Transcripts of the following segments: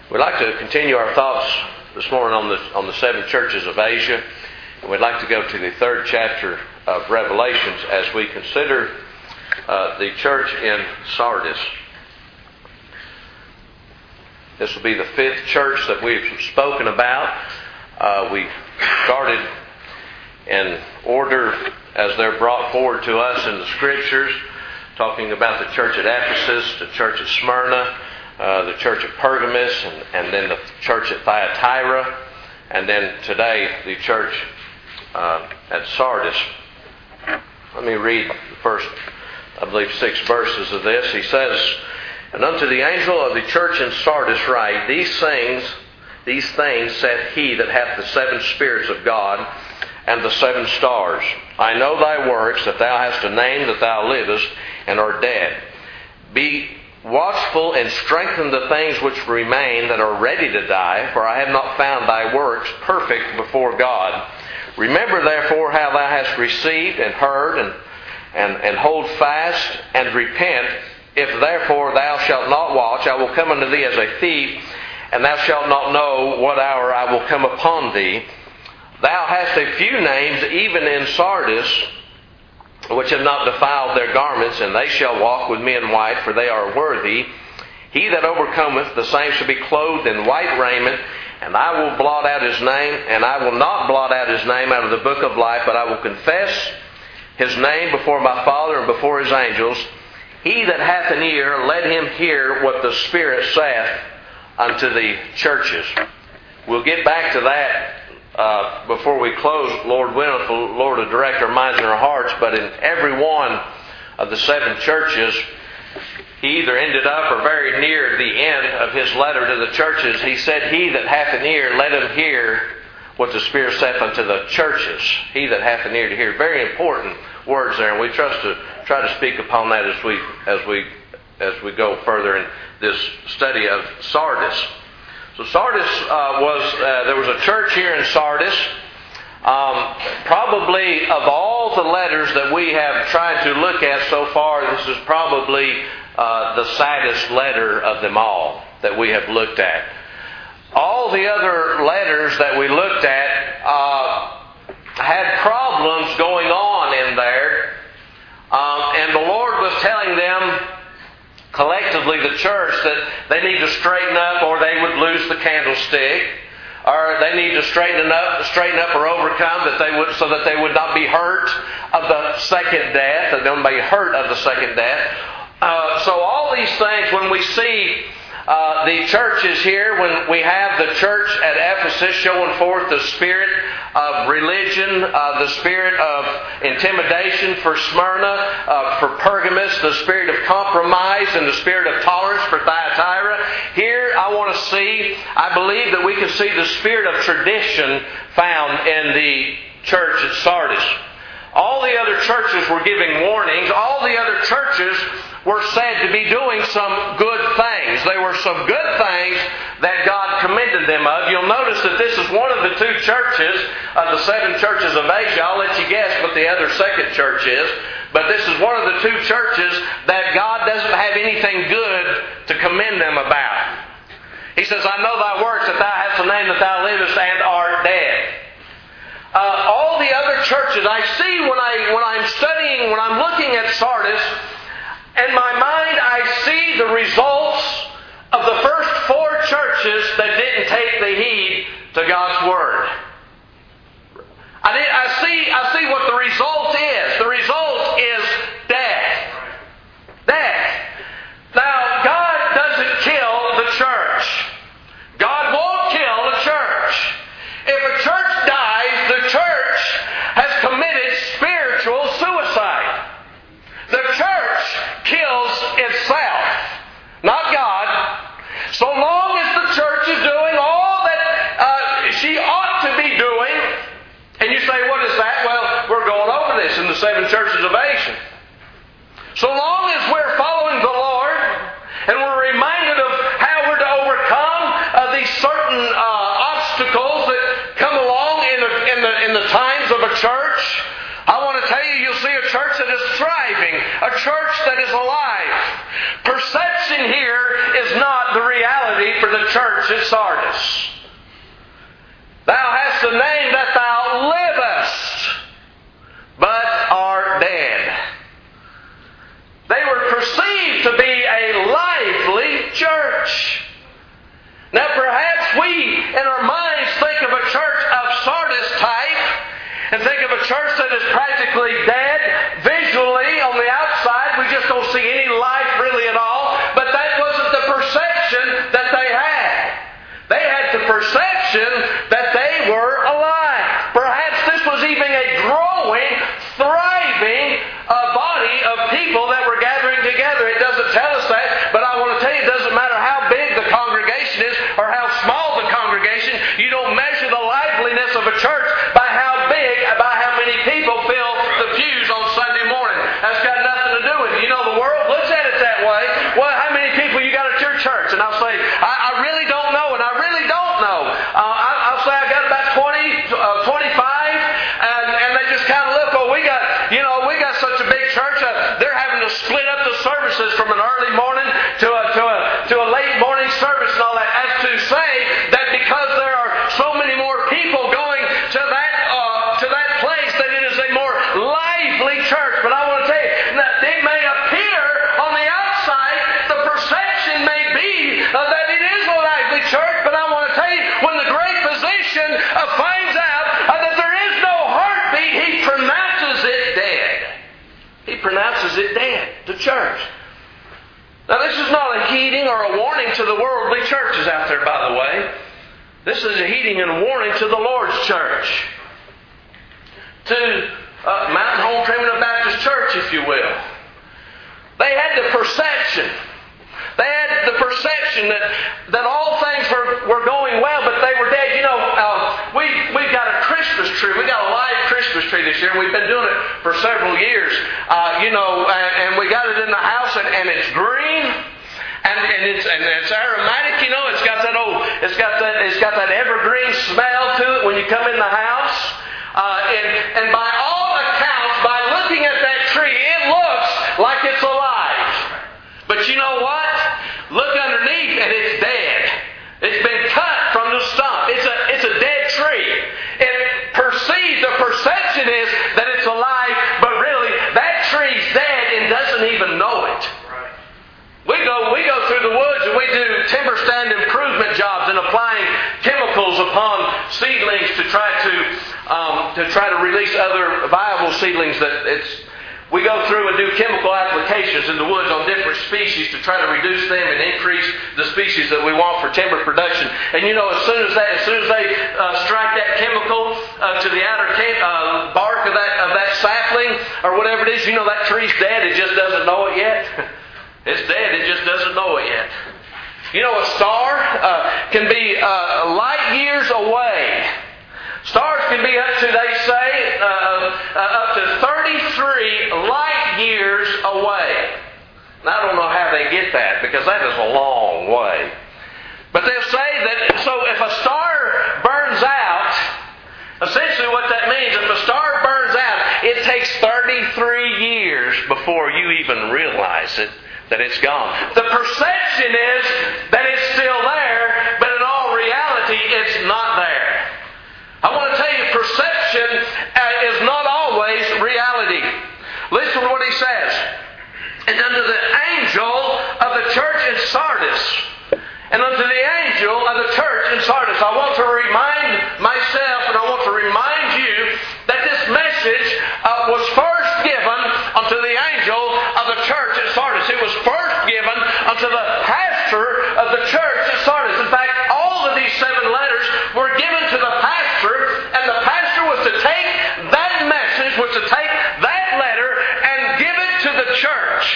We'd like to continue our thoughts this morning on the seven churches of Asia. And we'd like to go to the third chapter of Revelations as we consider the church in Sardis. This will be the fifth church that we've spoken about. We started in order as they're brought forward to us in the Scriptures, talking about the church at Ephesus, the church at Smyrna, the church at Pergamos, and then the church at Thyatira, and then today the church at Sardis. Let me read the first, 6 verses of this. He says, "And unto the angel of the church in Sardis write, These things saith he that hath the 7 spirits of God and the 7 stars. I know thy works, that thou hast a name, that thou livest, and art dead. Be watchful and strengthen the things which remain that are ready to die, for I have not found thy works perfect before God. Remember therefore how thou hast received and heard, and hold fast and repent. If therefore thou shalt not watch, I will come unto thee as a thief, and thou shalt not know what hour I will come upon thee. Thou hast a few names even in Sardis, which have not defiled their garments, and they shall walk with me in white, for they are worthy. He that overcometh, the same shall be clothed in white raiment, and I will blot out his name, and I will not blot out his name out of the book of life, but I will confess his name before my Father and before his angels. He that hath an ear, let him hear what the Spirit saith unto the churches." We'll get back to that before we close, Lord willing, if the Lord will direct our minds and our hearts. But in every one of the 7 churches, he either ended up or very near the end of his letter to the churches, he said, "He that hath an ear, let him hear what the Spirit saith unto the churches." He that hath an ear to hear. Very important words there, and we try to speak upon that as we go further in this study of Sardis. So Sardis there was a church here in Sardis. Probably of all the letters that we have tried to look at so far, this is probably the saddest letter of them all that we have looked at. All the other letters that we looked at had problems going on in there, and the Lord was telling them, collectively the church, that they need to straighten up or they would lose the candlestick, or they need to straighten up or overcome so that they would not be hurt of the second death, that they would not be hurt of the second death. So all these things, when we see the churches here, when we have the church at Ephesus showing forth the spirit of religion, the spirit of intimidation for Smyrna, for Pergamos, the spirit of compromise and the spirit of tolerance for Thyatira. Here I believe that we can see the spirit of tradition found in the church at Sardis. All the other churches were giving warnings. All the other churches were said to be doing some good things. There were some good things that God commended them of. You'll notice that this is one of the 2 churches of the 7 churches of Asia. I'll let you guess what the other second church is. But this is one of the 2 churches that God doesn't have anything good to commend them about. He says, "I know thy works, that thou hast a name, that thou livest, and art dead." All the other churches, I see when I'm studying, when I'm looking at Sardis, in my mind I see the results of the first 4 churches that didn't take the heed to God's Word. I see what the result is. The result is death. Death. Now, God doesn't kill the church. God won't kill the church. If a church dies, the church has committed spiritual suicide. The church kills itself, not God. So long as the church is doing all that she ought to be doing, and you say, what is that? Well, we're going over this in the 7 churches of Asia. So long as we're following the Lord, and we're reminded of how we're to overcome these certain obstacles that come along in the times of a church, I want to tell you, you'll see a church that is thriving, a church that is alive. Perception here is not the reality for the church church at Sardis, thou hast a name that thou livest, but art dead. They were perceived to be a lively church. Now perhaps we, in our minds, think of a church of Sardis type, and think of a church that is practically dead visually on the outside. We just don't see any life really at all. But that wasn't the perception that they had. They had the perception that they were alive. Perhaps this was even a growing, thriving body of people that were gathering together. It doesn't tell us that, but I want to tell you, it doesn't matter how big the congregation is or how small the congregation. You don't measure the liveliness of a church by how many people fill the pews on Sunday morning. That's got nothing to do with it. You know, the world looks at it that way. Well, how many people you got at your church? And I'll say, I really don't know, and I really don't know. I'll say I got about 25, and they just kind of look, we got such a big church. They're having to split up the services from an early morning to a late morning service and all that, as to say that because there are so many more people going to that place, that it is a more lively church. But I want to tell you, it may appear on the outside, the perception may be that it is a lively church, but I want to tell you, when the great physician finds out that there is no heartbeat, he pronounces it dead. He pronounces it dead, the church. Now this is not a heeding or a warning to the worldly churches out there, by the way. This is a heeding and warning to the Lord's church. To Mountain Home Primitive Baptist Church, if you will. They had the perception. They had the perception that all things were going well, but they were dead. You know, we've got a Christmas tree. We got a live Christmas tree this year. We've been doing it for several years. And we got it in the house, and it's green. And it's aromatic, you know. It's got that evergreen smell to it when you come in the house. And by all accounts, by looking at that tree, it looks like it's alive. But you know what? Look underneath, and it's dead. It's been cut from the stump. It's a dead tree. The perception is that it's alive, but really that tree's dead and doesn't even know it. We go through the woods and we do timber stand improvement jobs and applying chemicals upon seedlings to try to release other viable seedlings. We go through and do chemical applications in the woods on different species to try to reduce them and increase the species that we want for timber production. And you know, as soon as they strike that chemical to the outer bark of that sapling or whatever it is, you know that tree's dead. It just doesn't know it yet. It's dead, it just doesn't know it yet. You know, a star can be light years away. Stars can be up to, they say, up to 33 light years away. And I don't know how they get that, because that is a long way. But they'll say that, so if a star burns out, essentially what that means, if a star burns out, it takes 33 years before you even realize it, that it's gone. The perception is that it's still there, but in all reality, it's not there. I want to tell you, perception is not always reality. Listen to what he says. And unto the angel of the church in Sardis, and unto the angel of the church in Sardis, I want to remind myself and I want to remind you that this message was first given unto the angel of the church at Sardis. It was first given unto the pastor of the church at Sardis. In fact, all of these 7 letters were given to the pastor, and the pastor was to take that message, was to take that letter and give it to the church.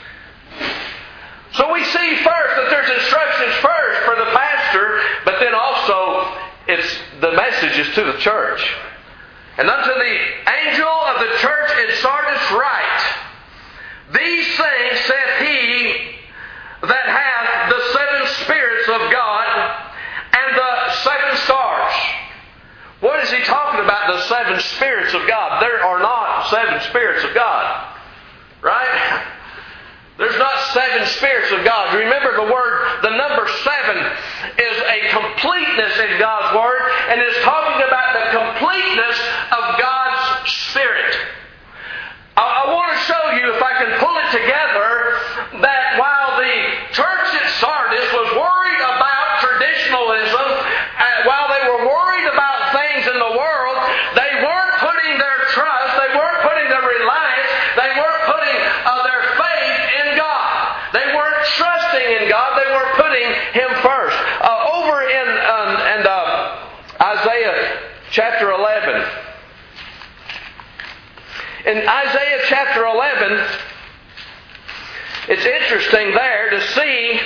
So we see first that there's instructions first for the pastor, but then also the message is to the church. And unto the angel of the church in Sardis write, These things saith he that hath the 7 spirits of God and the 7 stars. What is he talking about, the 7 spirits of God? There are not 7 spirits of God. Right? There's not 7 spirits of God. Remember the number 7 is a completeness in God's Word, and is talking about the completeness of God's Spirit. I want to show you, if I can pull it together, that while the church at Sardis was worried about traditionalism, while they were worried about things in the world, they weren't putting their trust, they weren't putting their reliance, they weren't putting their faith in God. They weren't trusting in God, they weren't putting Him first. Over in Isaiah chapter 11, in Isaiah chapter 11, it's interesting there to see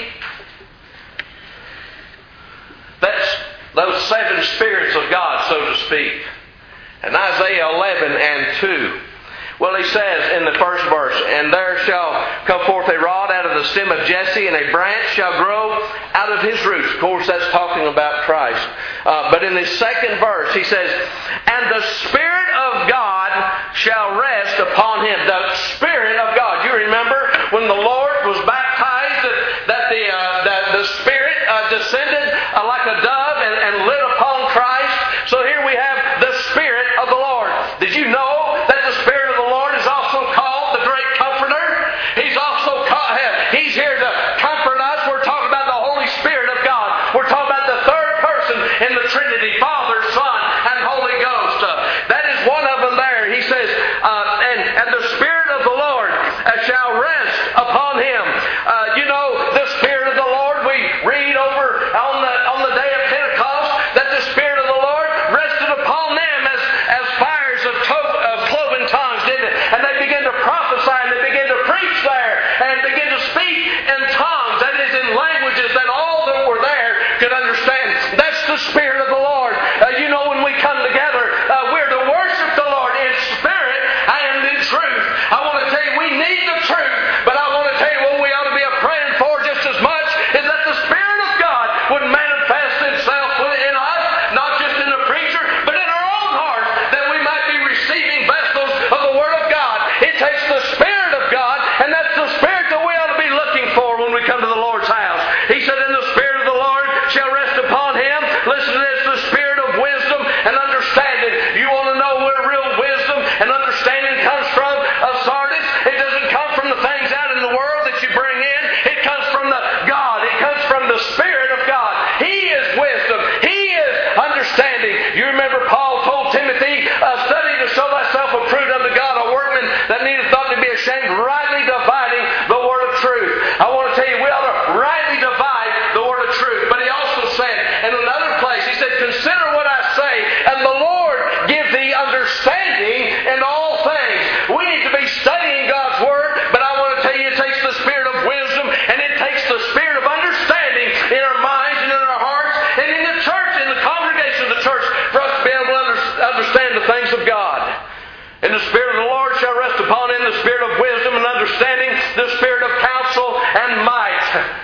that those 7 spirits of God, so to speak. In Isaiah 11 and 2. Well, he says in the first verse, "And there shall come forth a rod out of the stem of Jesse, and a branch shall grow out of his roots." Of course, that's talking about Christ. But in the second verse, he says, "And the Spirit of God shall rest upon him." The Spirit of God. You remember when the Lord was baptized, that the Spirit descended like a dove and lit upon Christ. So here we have the Spirit of the Lord. Did you know that the Spirit of the Lord is also called the Great Comforter? He's also called, He's here to comfort us. We're talking about the Holy Spirit of God. We're talking about the third person in the Trinity, Father, Son, and Holy Ghost. That is one of them there. He says, and the Spirit of the Lord shall rest upon him. You know, the Spirit of the Lord, we read over on the day of Pentecost that the Spirit of the Lord rested upon them as fires of cloven tongues, didn't it? And they began to prophesy, and they began to preach there, and began to speak in tongues, that is, in languages that all that were there could understand. That's the Spirit of the Lord. You know, when we come together, we're to worship the Lord in spirit and in truth. I want to tell you, we need the truth, but I want to tell you what we ought to be praying for just as much is that the Spirit of God would manifest Himself in us, not just in the preacher, but in our own hearts, that we might be receiving vessels of the Word of God. It takes the Spirit of God, and that's the Spirit that we ought to be looking for when we come to the Lord's house. He said, "And the Spirit of the Lord shall rest upon him." Listen to this, the Spirit of wisdom and understanding. You want to know where real wisdom and understanding comes from? Sardis, it doesn't come from the things out in the world that you bring in. It comes from God. It comes from the Spirit of God. He is wisdom. He is understanding. You remember Paul told Timothy, "Study to show thyself approved unto God, a workman that needeth not to be ashamed, rightly dividing the word of truth." I want to tell you, we ought to rightly divide the word of truth. But he also said, in another place, he said, "Consider what I say, and the Lord give thee understanding in all things." We need to be studying God's Word, but I want to tell you, it takes the Spirit of wisdom, and it takes the Spirit of understanding in our minds and in our hearts, and in the church, in the congregation of the church, for us to be able to understand the things of God. "And the Spirit of the Lord shall rest upon him, the Spirit of wisdom and understanding, the Spirit of counsel and might."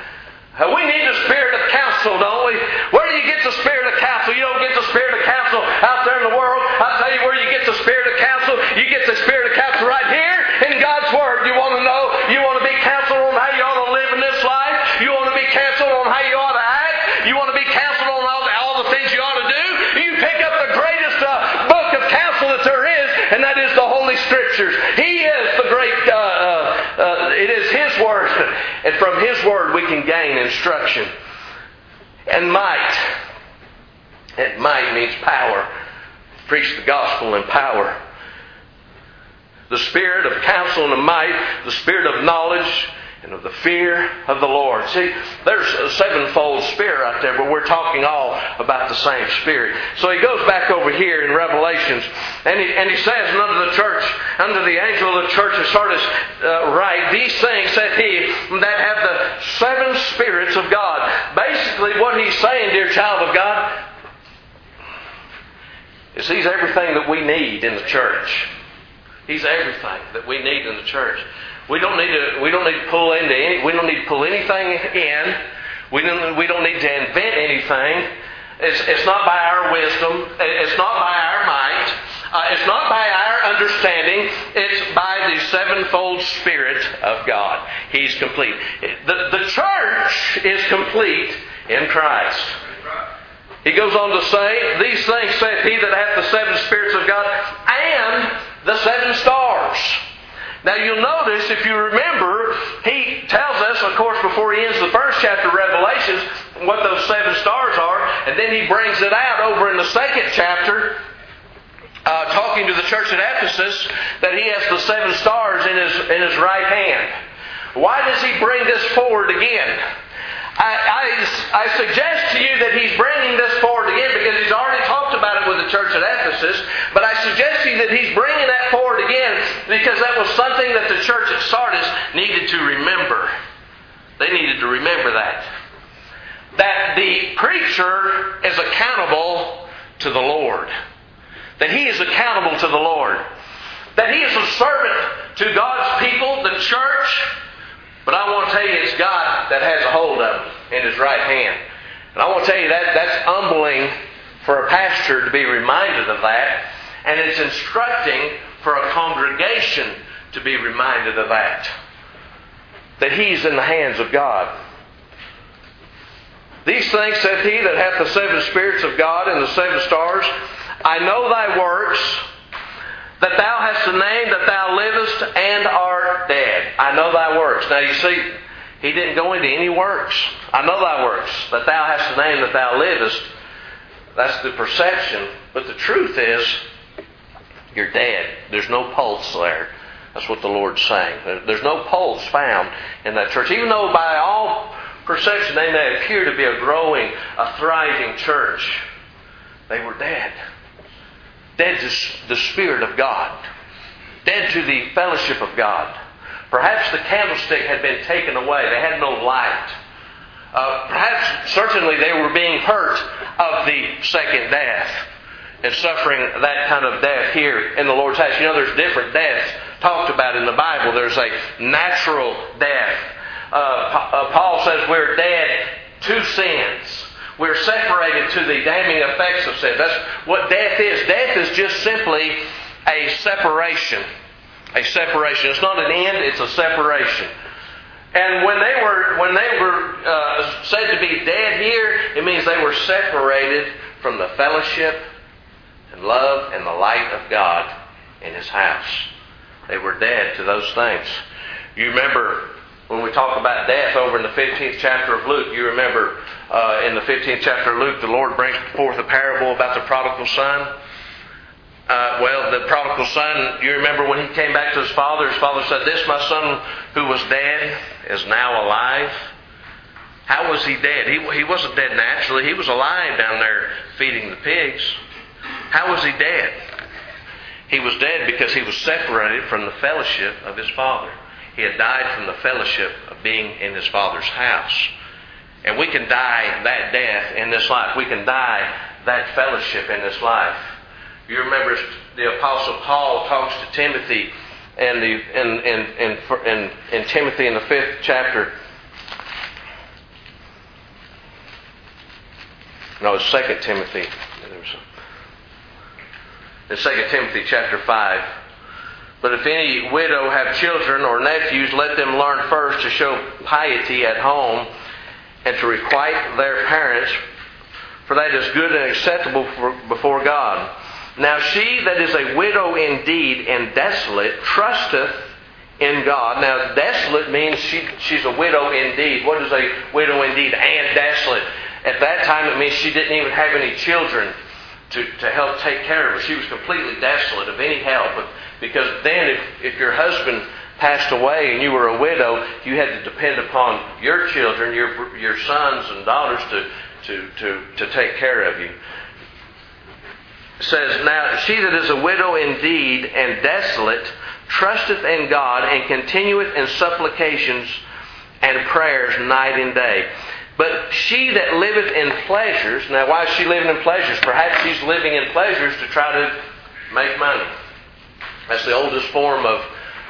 We need the Spirit of counsel, don't we? Where do you get the Spirit of counsel? You don't get the Spirit of counsel out there in the world. I'll tell you where you get the Spirit of counsel. You get the Spirit of counsel right here in God's Word. You want to know, you want to be counseled on how you ought to live in this life. You want to be counseled on how you ought to act. You want to be counseled on all the things you ought to do. You pick up the greatest book of counsel that there is, and that is the Holy Scriptures. He is the great, it is His Word. And from His Word we can gain instruction. And might. And might means power. Preach the gospel in power. The Spirit of counsel and of might, the Spirit of knowledge and of the fear of the Lord. See, there's a sevenfold Spirit right there, but we're talking all about the same Spirit. So he goes back over here in Revelations, and he says unto the church, unto the angel of the church of Sardis, write, "These things saith he that have the 7 spirits of God." Basically what he's saying, dear child of God, is He's everything that we need in the church. He's everything that we need in the church. We don't need to pull anything in. We don't need to invent anything. It's not by our wisdom. It's not by our might. It's not by our understanding, it's by the sevenfold Spirit of God. He's complete. The church is complete in Christ. He goes on to say, these things saith he that hath the seven spirits of God and the seven stars. Now you'll notice, if you remember, he tells us, of course, before he ends the first chapter of Revelations, what those seven stars are, and then he brings it out over in the second chapter, talking to the church at Ephesus, that he has the seven stars in his right hand. Why does he bring this forward again? I suggest to you that he's bringing this forward again because he's already talked about it with the church at Ephesus, but I suggest to you that he's bringing that forward again because that was something that the church at Sardis needed to remember. They needed to remember that. That the preacher is accountable to the Lord. That he is accountable to the Lord. That he is a servant to God's people, the church. But I want to tell you, it's God that has a hold of him in His right hand. And I want to tell you that's humbling for a pastor to be reminded of that. And it's instructing for a congregation to be reminded of that. That he's in the hands of God. These things saith he that hath the seven spirits of God and the seven stars. I know thy works, that thou hast a name, that thou livest and art dead. I know thy works. Now you see, he didn't go into any works. I know thy works, that thou hast a name, that thou livest. That's the perception. But the truth is, you're dead. There's no pulse there. That's what the Lord's saying. There's no pulse found in that church. Even though by all perception they may appear to be a growing, a thriving church, they were dead. Dead to the Spirit of God. Dead to the fellowship of God. Perhaps the candlestick had been taken away. They had no light. Perhaps, certainly, they were being hurt of the second death and suffering that kind of death here in the Lord's house. You know, there's different deaths talked about in the Bible. There's a natural death. Paul says we're dead to sins. We're separated to the damning effects of sin. That's what death is. Death is just simply a separation. A separation. It's not an end, it's a separation. And when they were said to be dead here, it means they were separated from the fellowship and love and the light of God in His house. They were dead to those things. You remember when we talk about death over in the 15th chapter of Luke, you remember in the 15th chapter of Luke, the Lord brings forth a parable about the prodigal son. The prodigal son, you remember when he came back to his father said, "This my son who was dead is now alive." How was he dead? He wasn't dead naturally. He was alive down there feeding the pigs. How was he dead? He was dead because he was separated from the fellowship of his father. He had died from the fellowship of being in his Father's house. And we can die that death in this life. We can die that fellowship in this life. You remember the Apostle Paul talks to Timothy in Timothy in the 5th chapter. No, it's 2 Timothy. In 2 Timothy chapter 5. But if any widow have children or nephews, let them learn first to show piety at home and to requite their parents, for that is good and acceptable before God. Now she that is a widow indeed and desolate trusteth in God. Now desolate means she's a widow indeed. What is a widow indeed and desolate? At that time it means she didn't even have any children to help take care of her. She was completely desolate of any help. Because then if your husband passed away and you were a widow, you had to depend upon your children, your sons and daughters to take care of you. It says, now she that is a widow indeed and desolate trusteth in God and continueth in supplications and prayers night and day. But she that liveth in pleasures, now why is she living in pleasures? Perhaps she's living in pleasures to try to make money. That's the oldest form of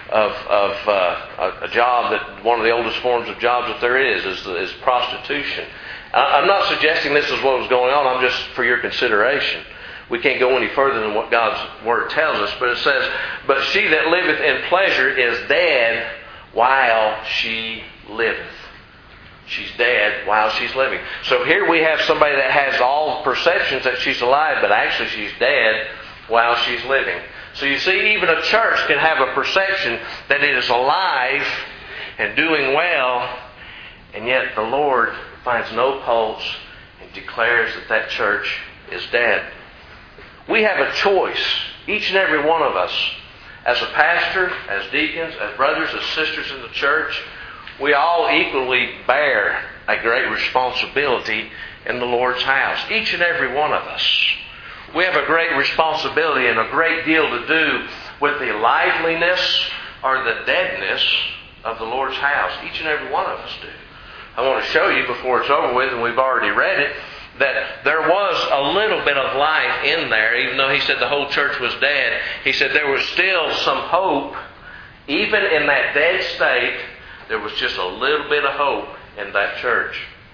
a job, that one of the oldest forms of jobs that there is prostitution. I'm not suggesting this is what was going on. I'm just for your consideration. we can't go any further than what God's Word tells us. But it says, but she that liveth in pleasure is dead while she liveth. She's dead while she's living. So here we have somebody that has all perceptions that she's alive, but actually she's dead while she's living. So you see, even a church can have a perception that it is alive and doing well, and yet the Lord finds no pulse and declares that that church is dead. We have a choice, each and every one of us, as a pastor, as deacons, as brothers, as sisters in the church. We all equally bear a great responsibility in the Lord's house, each and every one of us. We have a great responsibility and a great deal to do with the liveliness or the deadness of the Lord's house. Each and every one of us do. I want to show you before it's over with, and we've already read it, that there was a little bit of life in there. Even though he said the whole church was dead, he said there was still some hope. Even in that dead state, there was just a little bit of hope in that church.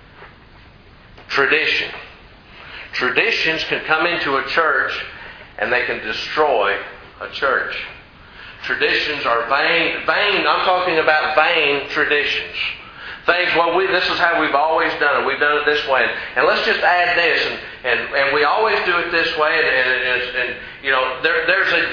Tradition. Traditions can come into a church and they can destroy a church. Traditions are vain. I'm talking about vain traditions. Things, this is how we've always done it. We've done it this way. And let's just add this. And we always do it this way. And you know, there's a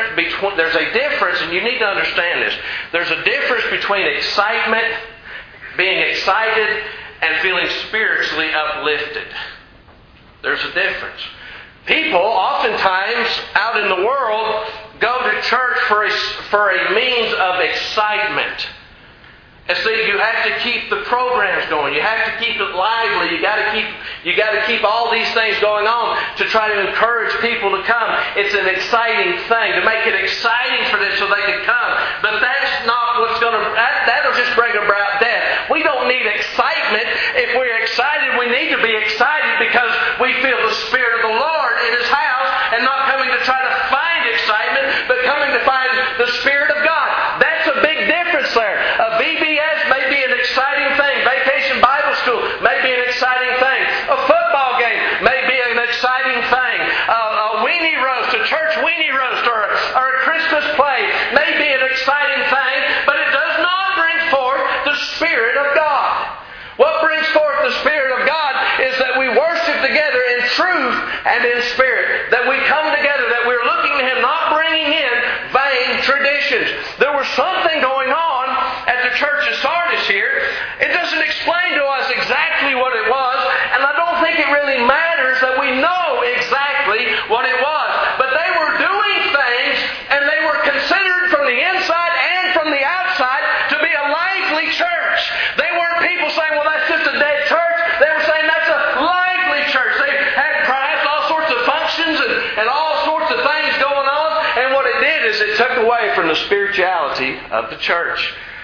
difference, and you need to understand this. There's a difference between excitement, being excited, and feeling spiritually uplifted. There's a difference. People, oftentimes, out in the world, go to church for a means of excitement. And see, you have to keep the programs going. You have to keep it lively. You got to keep all these things going on to try to encourage people to come. It's an exciting thing to make it exciting for them so they can come. But that's not what's going to. That'll just bring about death. We don't need excitement. If we're excited, we need to be excited because we feel the Spirit of the Lord in His house, and not coming to try to find excitement, but coming to find the Spirit of God. That's a big difference there. A VBS may be an exciting thing. Vacation Bible School may be an exciting thing. A football game may be an exciting thing. A weenie roast, a church weenie roast, or a Christmas play may be an exciting thing, but it does not bring forth the Spirit of God. What brings forth the Spirit of God is that we worship together in truth and in spirit. That we come together, that we're looking to Him, not bringing in vain traditions. There was something going on at the church of Sardis here. It doesn't explain to us exactly what it was, and I don't think it really matters that we know exactly what it was. But they were doing things, and they were considered from the inside and from the outside to be a lively church. They weren't people saying, well, that's just a dead church. They were saying that's a lively church. They had perhaps all sorts of functions and all sorts of things going on, and what it did is it took away from the spirituality of the church.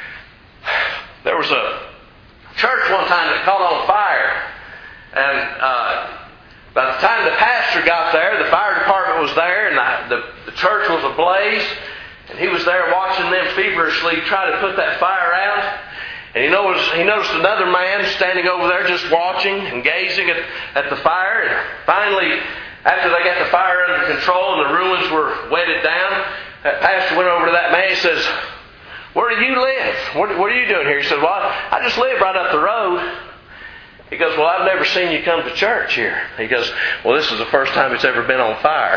There was a church one time that caught on fire, and by the time the pastor got there, the fire department was there, and the church was ablaze, and he was there watching them feverishly try to put that fire out. And he noticed another man standing over there just watching and gazing at the fire. And finally, after they got the fire under control and the ruins were wetted down, that pastor went over to that man and says, "Where do you live? What are you doing here?" He said, "Well, I just live right up the road." He goes, "Well, I've never seen you come to church here." He goes, "Well, this is the first time it's ever been on fire."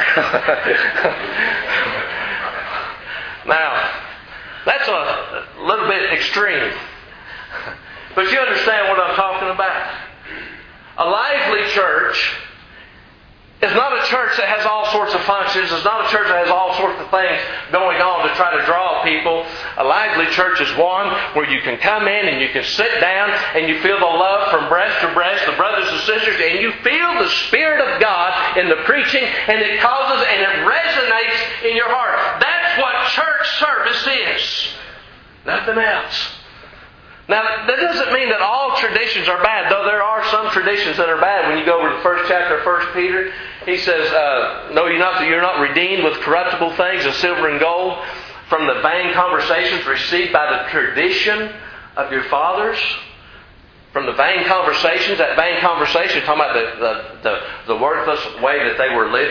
Now, that's a little bit extreme. But you understand what I'm talking about. A lively church is not a church that has all sorts of functions. It's not a church that has all sorts of things going on to try to draw people. A lively church is one where you can come in and you can sit down and you feel the love from breast to breast, the brothers and sisters, and you feel the Spirit of God in the preaching, and it causes and it resonates in your heart. That's what church service is. Nothing else. Now, that doesn't mean that all traditions are bad, though there are some traditions that are bad. When you go over to the first chapter of 1 Peter, he says, "No, you're not redeemed with corruptible things as silver and gold from the vain conversations received by the tradition of your fathers." From the vain conversations, that vain conversation, talking about the worthless way that they were living.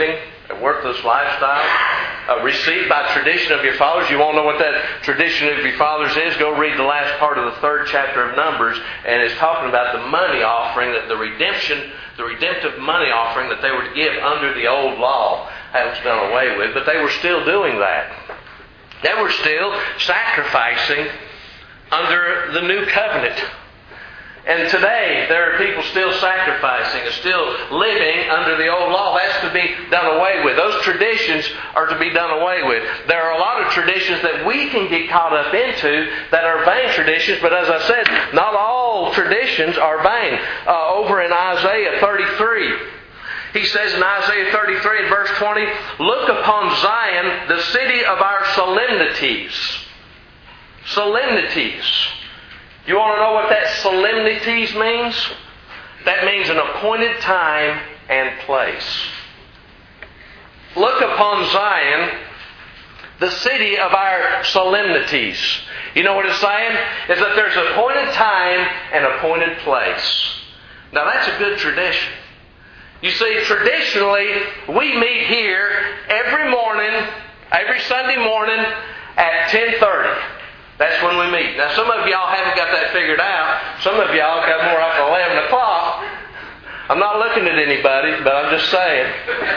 a worthless lifestyle, received by tradition of your fathers. You won't know what that tradition of your fathers is? Go read the last part of the 3rd chapter of Numbers, and it's talking about the money offering, that the redemptive money offering that they were to give under the old law. That was done away with, but they were still doing that. They were still sacrificing under the new covenant. And today, there are people still sacrificing and still living under the old law. That's to be done away with. Those traditions are to be done away with. There are a lot of traditions that we can get caught up into that are vain traditions, but as I said, not all traditions are vain. Over in Isaiah 33, he says in Isaiah 33 and verse 20, "Look upon Zion, the city of our solemnities." Solemnities. You want to know what that solemnities means? That means an appointed time and place. Look upon Zion, the city of our solemnities. You know what it's saying? Is that there's an appointed time and appointed place. Now that's a good tradition. You see, traditionally, we meet here every morning, every Sunday morning at 10:30. That's when we meet. Now some of y'all haven't got that figured out. Some of y'all got more like 11 o'clock. I'm not looking at anybody, but I'm just saying.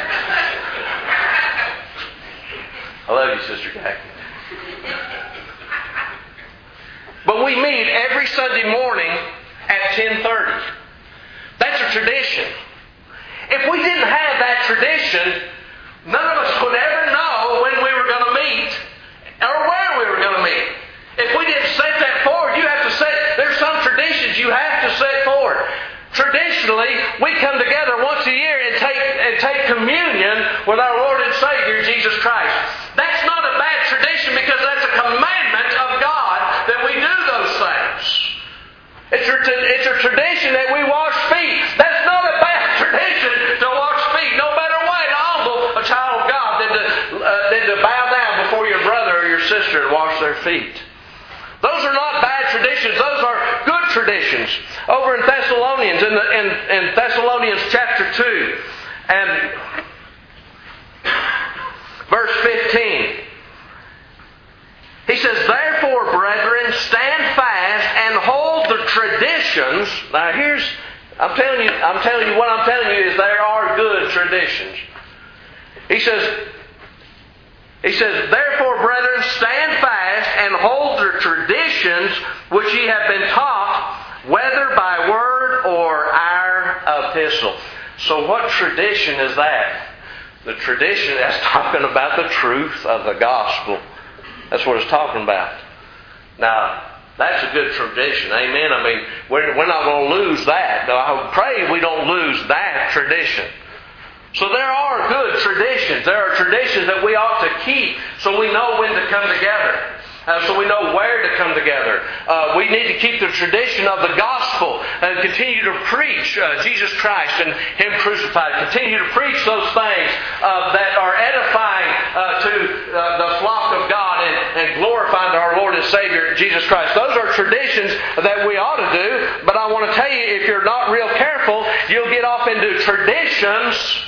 I love you, Sister Jackie. But we meet every Sunday morning at 10:30. That's a tradition. If we didn't have that tradition, none of us would ever know when we were going to meet or where we were going to meet. If we didn't set that forward, you have to set, there's some traditions you have to set forward. Traditionally, we come together once a year and take communion with our Lord and Savior, Jesus Christ. That's not a bad tradition because that's a commandment of God that we do those things. It's a tradition that we wash feet. That's not a bad tradition to wash feet. No better way to humble a child of God than to bow down before your brother or your sister and wash their feet. Those are not bad traditions. Those are good traditions. Over in Thessalonians, in Thessalonians chapter 2 and verse 15, he says, "Therefore, brethren, stand fast and hold the traditions." Now I'm telling you is there are good traditions. He says, "Therefore, brethren, stand fast and hold the traditions which ye have been taught, whether by word or our epistle." So what tradition is that? The tradition that's talking about the truth of the gospel. That's what it's talking about. Now, that's a good tradition. Amen. I mean, we're not going to lose that. I pray we don't lose that tradition. So there are good traditions. There are traditions that we ought to keep so we know when to come together. So we know where to come together. We need to keep the tradition of the gospel and continue to preach Jesus Christ and Him crucified. Continue to preach those things that are edifying to the flock of God and glorifying to our Lord and Savior Jesus Christ. Those are traditions that we ought to do. But I want to tell you, if you're not real careful, you'll get off into traditions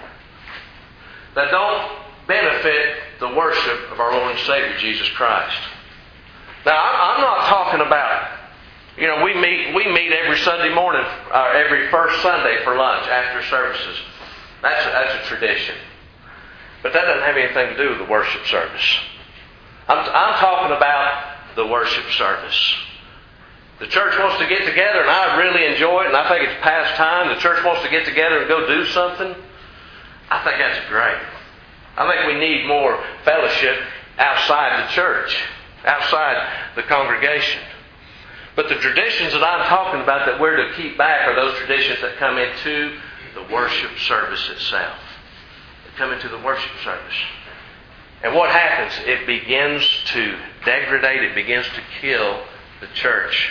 that don't benefit the worship of our Lord and Savior Jesus Christ. Now, I'm not talking about, we meet every Sunday morning, every first Sunday for lunch after services. That's a tradition. But that doesn't have anything to do with the worship service. I'm talking about the worship service. The church wants to get together, and I really enjoy it, and I think it's past time. The church wants to get together and go do something. I think that's great. I think we need more fellowship outside the church, outside the congregation. But the traditions that I'm talking about that we're to keep back are those traditions that come into the worship service itself. They come into the worship service. And what happens? It begins to degrade, it begins to kill the church.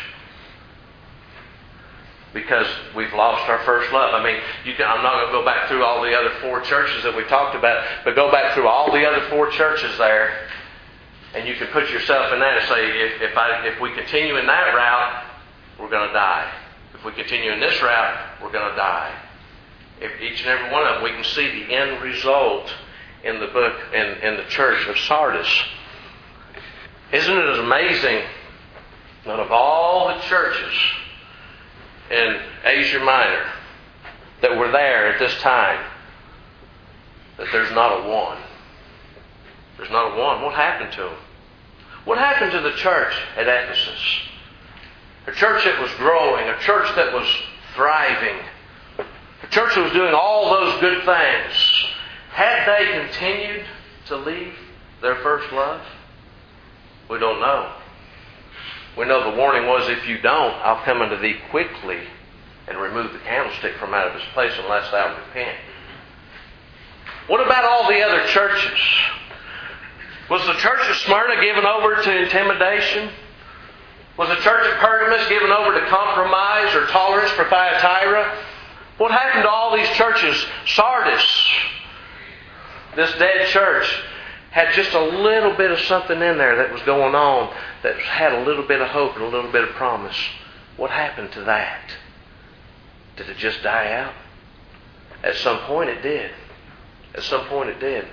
Because we've lost our first love. I mean, I'm not going to go back through all the other 4 churches that we talked about, but go back through all the other 4 churches there, and you can put yourself in that and say, if we continue in that route, we're going to die. If we continue in this route, we're going to die. If each and every one of them, we can see the end result in the book, in the church of Sardis. Isn't it amazing that of all the churches in Asia Minor that were there at this time, that there's not a one? There's not a one. What happened to them? What happened to the church at Ephesus? A church that was growing, a church that was thriving, a church that was doing all those good things. Had they continued to leave their first love? We don't know. We know the warning was, if you don't, I'll come unto thee quickly and remove the candlestick from out of its place unless thou repent. What about all the other churches? Was the church of Smyrna given over to intimidation? Was the church of Pergamos given over to compromise or tolerance for Thyatira? What happened to all these churches? Sardis, this dead church, had just a little bit of something in there that was going on, that had a little bit of hope and a little bit of promise. What happened to that? Did it just die out? At some point it did. At some point it did.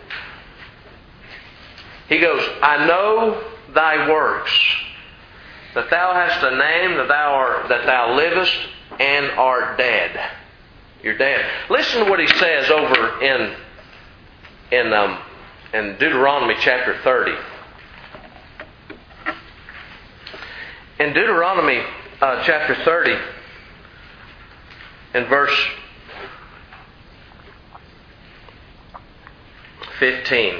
He goes, I know thy works, that thou hast a name, that thou livest and art dead. You're dead. Listen to what he says over in Deuteronomy chapter 30. In Deuteronomy chapter 30, in verse 15.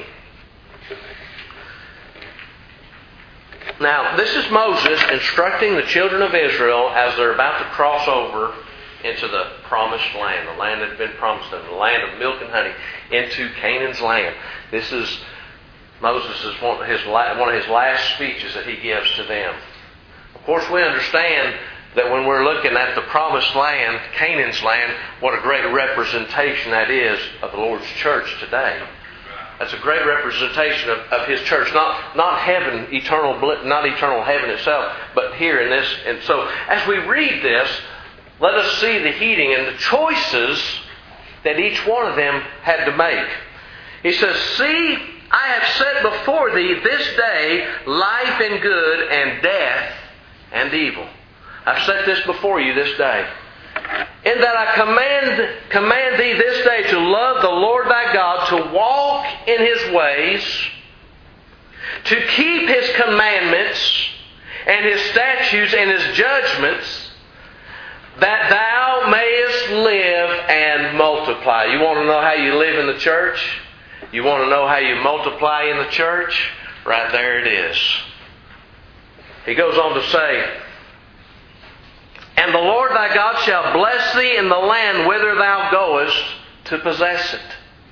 Now, this is Moses instructing the children of Israel as they're about to cross over into the promised land, the land that had been promised them, the land of milk and honey, into Canaan's land. This is Moses' one of his last speeches that he gives to them. Of course, we understand that when we're looking at the promised land, Canaan's land, what a great representation that is of the Lord's church today. That's a great representation of His church. Not heaven, not eternal heaven itself, but here in this. And so, as we read this, let us see the heeding and the choices that each one of them had to make. He says, see, I have set before thee this day life and good, and death and evil. I've set this before you this day. In that I command thee this day to love the Lord thy God, to walk in His ways, to keep His commandments and His statutes and His judgments, that thou mayest live and multiply. You want to know how you live in the church? You want to know how you multiply in the church? Right there it is. He goes on to say, and the Lord thy God shall bless thee in the land whither thou goest to possess it.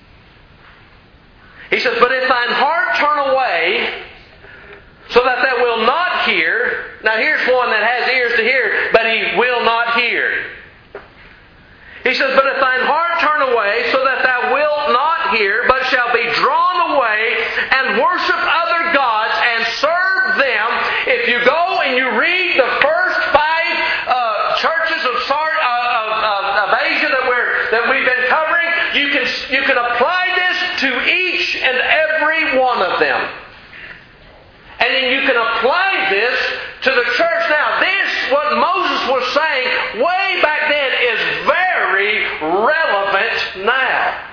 He says, but if thine heart turn away, so that thou wilt not hear. Now here's one that has ears to hear, but he will not hear. He says, but if thine heart turn away, so that thou wilt not hear, but shall be drawn away, and worship other gods, and serve them. If you go and you read the first 5 churches of Asia that we've been covering, you can apply this to each and every one of them. And then you can apply this to the church now. This, what Moses was saying way back then, is very relevant now.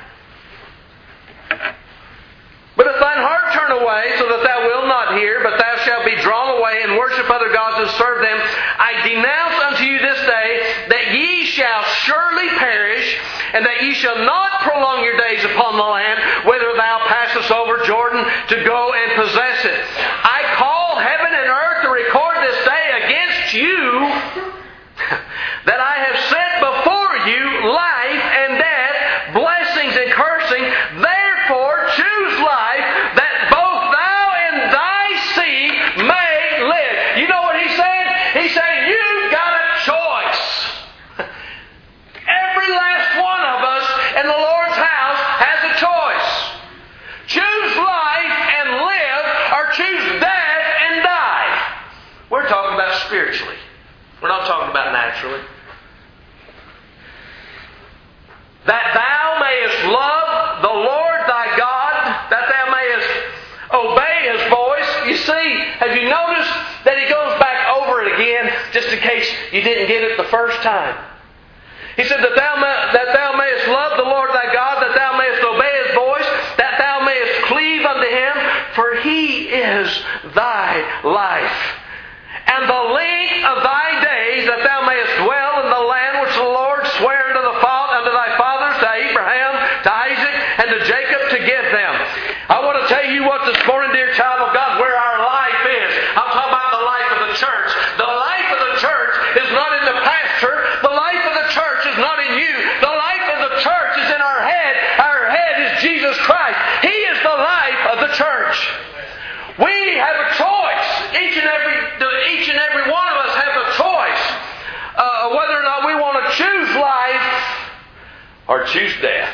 But if thine heart turn away, so that thou wilt not hear, but thou shalt be drawn away and worship other gods and serve them, I denounce unto you this day that ye shall surely perish, and that ye shall not prolong your days upon the land, whither thou passest over Jordan to go and possess it. I call heaven and earth to record this day against you that I have set before you life and death, blessings and cursing. Therefore choose life, that both thou and thy seed may live. You know what he's saying? He's saying you've got a choice. Every last one of us in the Lord's house has a choice. Choose life and live, or choose death and die. We're talking about spiritually. We're not talking about naturally. that thou mayest love the Lord thy God, that thou mayest obey His voice. You see, have you noticed that He goes back over it again, just in case you didn't get it the first time? He said that thou mayest love the Lord thy God, that thou mayest obey His voice, that thou mayest cleave unto Him, for He is thy life. And the length of thy days, that thou mayest dwell in the land which the Lord sware unto thy fathers, to Abraham, to Isaac, and to Jacob, to give them. I want to tell you what this morning, dear child of God, where our life is. I'm talking about the life of the church. The life of the church is not in the pastor. The life of the church is not in you. The life of the church is in our head. Our head is Jesus Christ. He is the life of the church. We have a choice. Each and every one of us have a choice whether or not we want to choose life or choose death.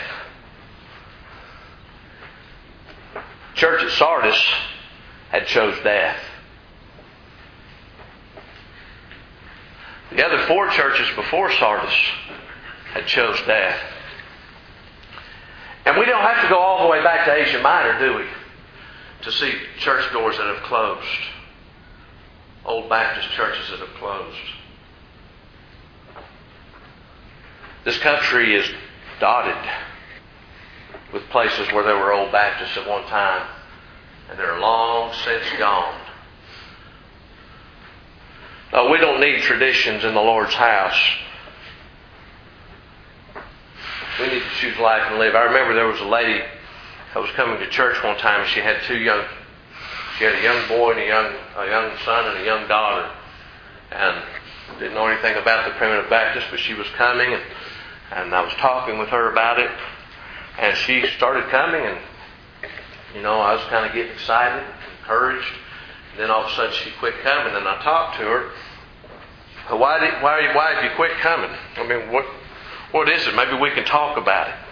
Church at Sardis had chose death. The other 4 churches before Sardis had chose death. And we don't have to go all the way back to Asia Minor, do we? To see church doors that have closed. Old Baptist churches that have closed. This country is dotted with places where there were old Baptists at one time, and they're long since gone. No, we don't need traditions in the Lord's house. We need to choose life and live. I remember there was a lady that was coming to church one time, and she had a young boy and a young son and a young daughter, and didn't know anything about the Primitive Baptist, but she was coming, and I was talking with her about it, and she started coming, and I was kind of getting excited, encouraged, and then all of a sudden she quit coming, and I talked to her. Why have you quit coming? I mean, what is it? Maybe we can talk about it.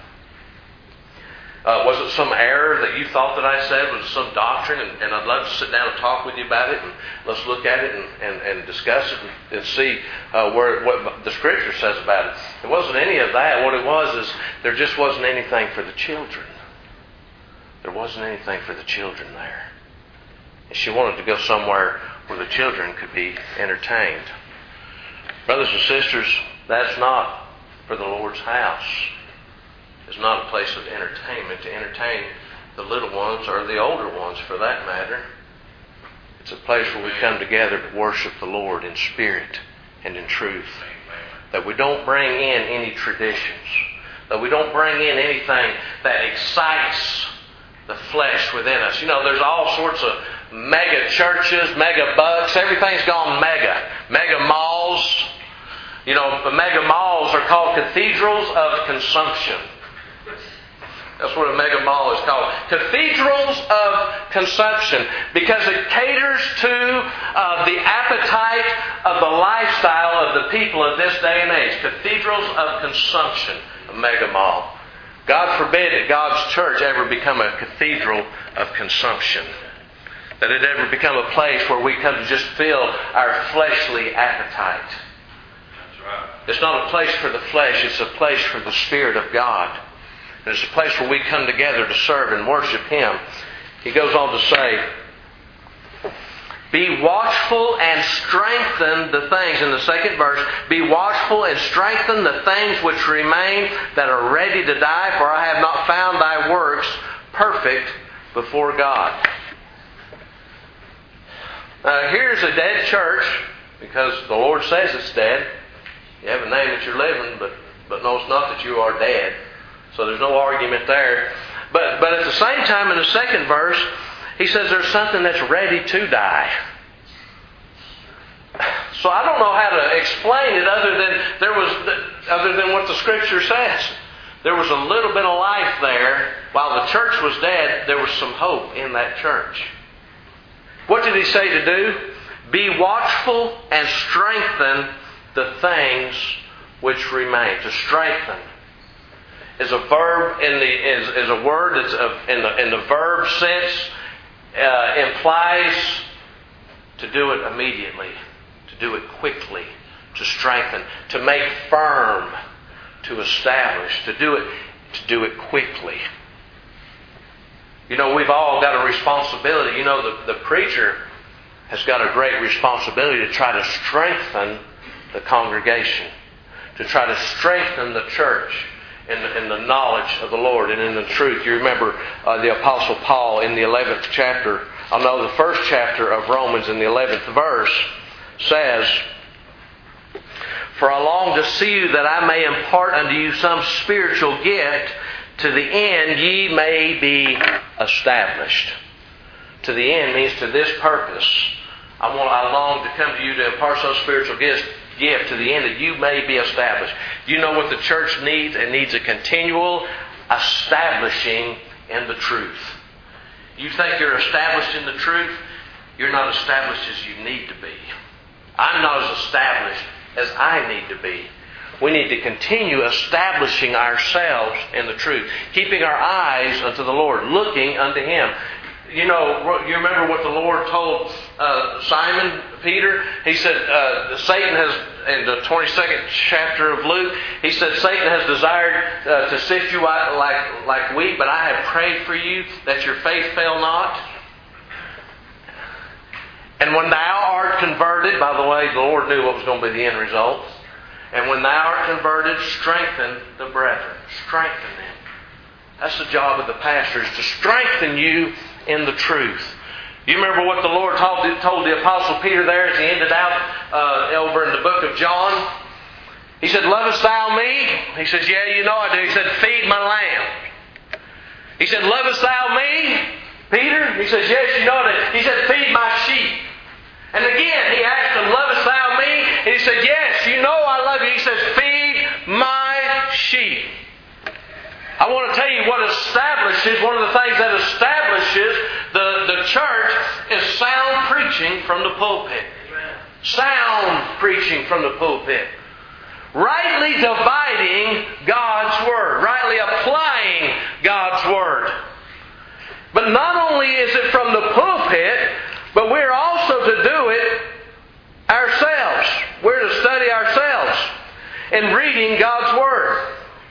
Was it some error that you thought that I said? Was it some doctrine? And I'd love to sit down and talk with you about it. And let's look at it and discuss it and see what the Scripture says about it. It wasn't any of that. What it was is there just wasn't anything for the children. There wasn't anything for the children there. And she wanted to go somewhere where the children could be entertained. Brothers and sisters, that's not for the Lord's house. It's not a place of entertainment to entertain the little ones or the older ones for that matter. It's a place where we come together to worship the Lord in spirit and in truth. That we don't bring in any traditions. That we don't bring in anything that excites the flesh within us. There's all sorts of mega churches, mega bucks. Everything's gone mega. Mega malls. The mega malls are called cathedrals of consumption. That's what a mega mall is called. Cathedrals of consumption. Because it caters to the appetite of the lifestyle of the people of this day and age. Cathedrals of consumption. A mega mall. God forbid that God's church ever become a cathedral of consumption. That it ever become a place where we come to just fill our fleshly appetite. That's right. It's not a place for the flesh. It's a place for the Spirit of God. And it's a place where we come together to serve and worship Him. He goes on to say, be watchful and strengthen the things. In the second verse, be watchful and strengthen the things which remain that are ready to die, for I have not found thy works perfect before God. Now here's a dead church, because the Lord says it's dead. You have a name that you're living, but no, it's not that you are dead. So there's no argument there. But at the same time, in the second verse, he says there's something that's ready to die. So I don't know how to explain it other than what the Scripture says. There was a little bit of life there. While the church was dead, there was some hope in that church. What did he say to do? Be watchful and strengthen the things which remain. To strengthen is a verb is a word that's in the verb sense implies to do it immediately, to do it quickly, to strengthen, to make firm, to establish, to do it quickly. You know, we've all got a responsibility. You know, the preacher has got a great responsibility to try to strengthen the congregation, to try to strengthen the church in the knowledge of the Lord and in the truth. You remember the Apostle Paul in the 11th chapter, the first chapter of Romans in the 11th verse says, "For I long to see you that I may impart unto you some spiritual gift, to the end ye may be established." To the end means to this purpose. I long to come to you to impart some spiritual gift to the end that you may be established. Do you know what the church needs? It needs a continual establishing in the truth. You think you're established in the truth? You're not established as you need to be. I'm not as established as I need to be. We need to continue establishing ourselves in the truth, keeping our eyes unto the Lord, looking unto Him. You know, you remember what the Lord told Simon Peter? He said, Satan has, in the 22nd chapter of Luke, he said, Satan has desired to sift you out like wheat, but I have prayed for you that your faith fail not. And when thou art converted, by the way, the Lord knew what was going to be the end result. And when thou art converted, strengthen the brethren. Strengthen them. That's the job of the pastor, is to strengthen you in the truth. You remember what the Lord told the Apostle Peter there as he ended out over in the book of John? He said, "Lovest thou me?" He says, "Yeah, you know I do." He said, "Feed my lamb." He said, "Lovest thou me, Peter?" He says, "Yes, you know I do." He said, "Feed my sheep." And again, he asked him, "Lovest thou me?" And he said, "Yes, you know I love you." He says, "Feed my sheep." I want to tell you what establishes, one of the things that establishes the church is sound preaching from the pulpit. Sound preaching from the pulpit. Rightly dividing God's Word. Rightly applying God's Word. But not only is it from the pulpit, but we're also to do it ourselves. We're to study ourselves in reading God's Word.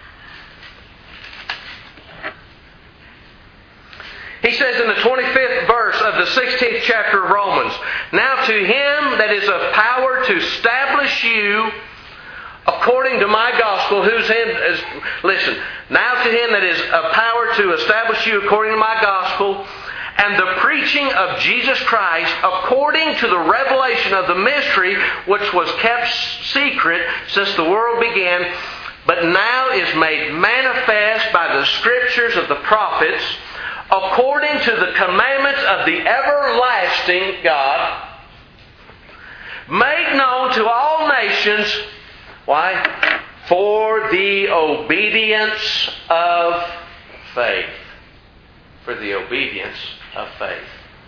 He says in the 25th verse of the 16th chapter of Romans, "Now to Him that is of power to establish you according to my gospel," whose hand is, listen, "Now to Him that is of power to establish you according to my gospel, and the preaching of Jesus Christ according to the revelation of the mystery which was kept secret since the world began, but now is made manifest by the scriptures of the prophets, according to the commandments of the everlasting God, made known to all nations." Why? "For the obedience of faith." For the obedience of faith.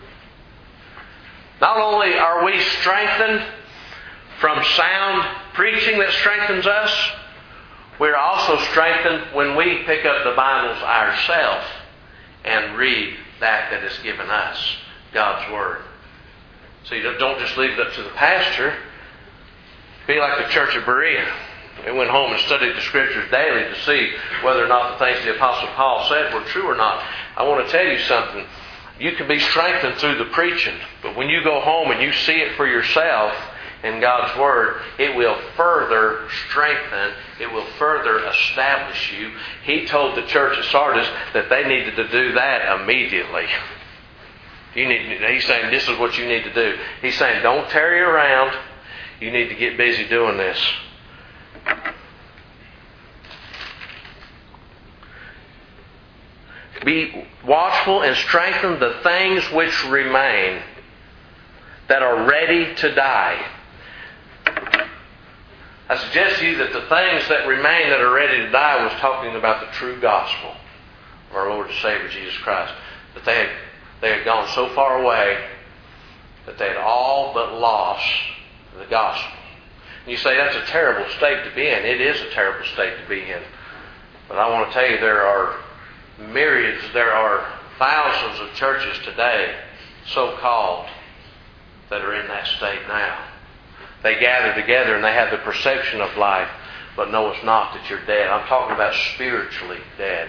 Not only are we strengthened from sound preaching that strengthens us, we're also strengthened when we pick up the Bibles ourselves and read that is given us, God's Word. So you don't just leave it up to the pastor. Be like the church of Berea. They went home and studied the Scriptures daily to see whether or not the things the Apostle Paul said were true or not. I want to tell you something. You can be strengthened through the preaching, but when you go home and you see it for yourself in God's Word, it will further strengthen, it will further establish you. He told the church at Sardis that they needed to do that immediately. He's saying this is what you need to do. He's saying don't tarry around. You need to get busy doing this. Be watchful and strengthen the things which remain that are ready to die. I suggest to you that the things that remain that are ready to die was talking about the true gospel of our Lord and Savior Jesus Christ. That they had gone so far away that they had all but lost the gospel. And you say that's a terrible state to be in. It is a terrible state to be in. But I want to tell you there are myriads, there are thousands of churches today, so-called, that are in that state now. They gather together and they have the perception of life, but knowest not that you're dead. I'm talking about spiritually dead.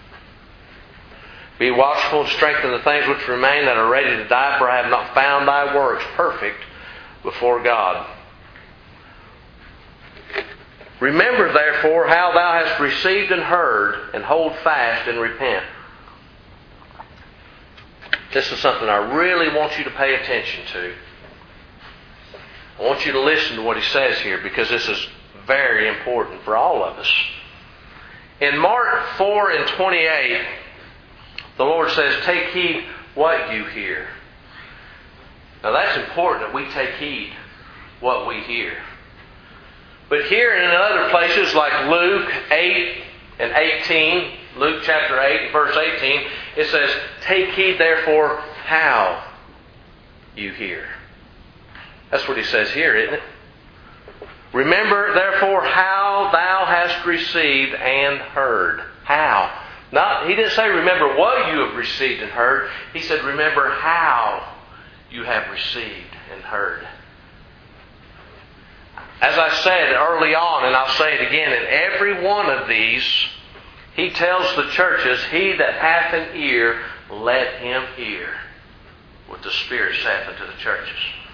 Be watchful and strengthen the things which remain that are ready to die, for I have not found thy works perfect before God. Remember therefore how thou hast received and heard, and hold fast and repent. This is something I really want you to pay attention to. I want you to listen to what he says here, because this is very important for all of us. In Mark 4:28, the Lord says, take heed what you hear. Now that's important, that we take heed what we hear. But here and in other places like Luke 8 and 18, Luke chapter 8 and verse 18, it says, take heed therefore how you hear. That's what he says here, isn't it? Remember therefore how thou hast received and heard. How? He didn't say remember what you have received and heard. He said remember how you have received and heard. As I said early on, and I'll say it again, in every one of these, he tells the churches, he that hath an ear, let him hear what the Spirit saith unto the churches.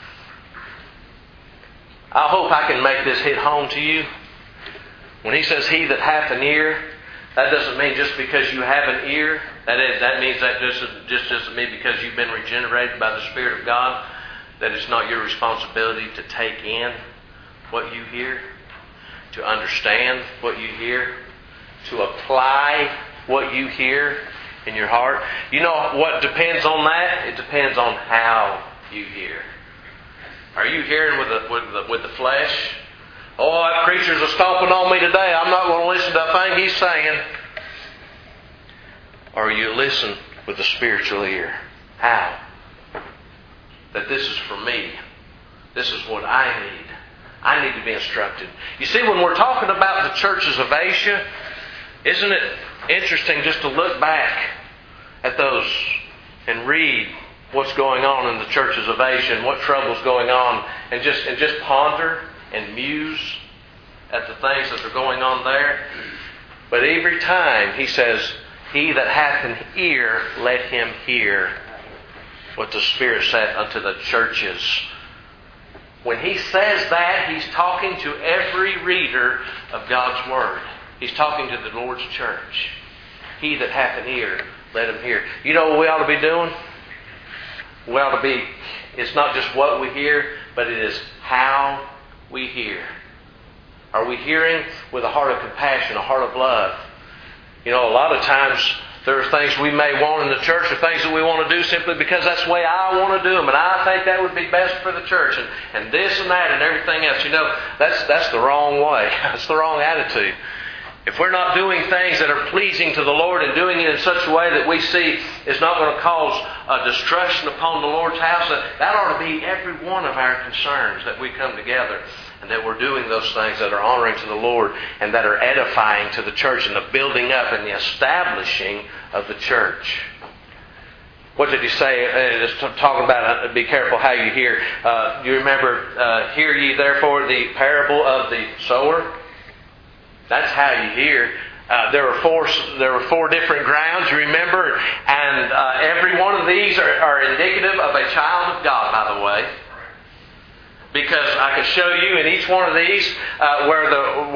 I hope I can make this hit home to you. When he says he that hath an ear, that doesn't mean just because you have an ear. That means that just doesn't mean because you've been regenerated by the Spirit of God, that it's not your responsibility to take in what you hear, to understand what you hear, to apply what you hear in your heart. You know what depends on that? It depends on how you hear. Are you hearing with the flesh? Oh, that preacher's a stomping on me today. I'm not going to listen to a thing he's saying. Or you listen with the spiritual ear. How? That this is for me. This is what I need. I need to be instructed. You see, when we're talking about the churches of Asia, isn't it interesting just to look back at those and read what's going on in the churches of Asia and what trouble's going on, and just ponder and muse at the things that are going on there. But every time he says, he that hath an ear, let him hear what the Spirit saith unto the churches. When he says that, he's talking to every reader of God's Word. He's talking to the Lord's church. He that hath an ear, let him hear. You know what we ought to be doing? We ought to be, it's not just what we hear, but it is how we hear. Are we hearing with a heart of compassion, a heart of love? You know, a lot of times there are things we may want in the church, or things that we want to do simply because that's the way I want to do them, and I think that would be best for the church, and this and that and everything else. You know, that's the wrong way. That's the wrong attitude. If we're not doing things that are pleasing to the Lord and doing it in such a way that we see is not going to cause destruction upon the Lord's house, that ought to be every one of our concerns, that we come together and that we're doing those things that are honoring to the Lord and that are edifying to the church and the building up and the establishing of the church. What did he say? It's talking about be careful how you hear. You remember, hear ye therefore the parable of the sower? That's how you hear. There were four different grounds, you remember, and every one of these are indicative of a child of God, by the way. Because I can show you in each one of these where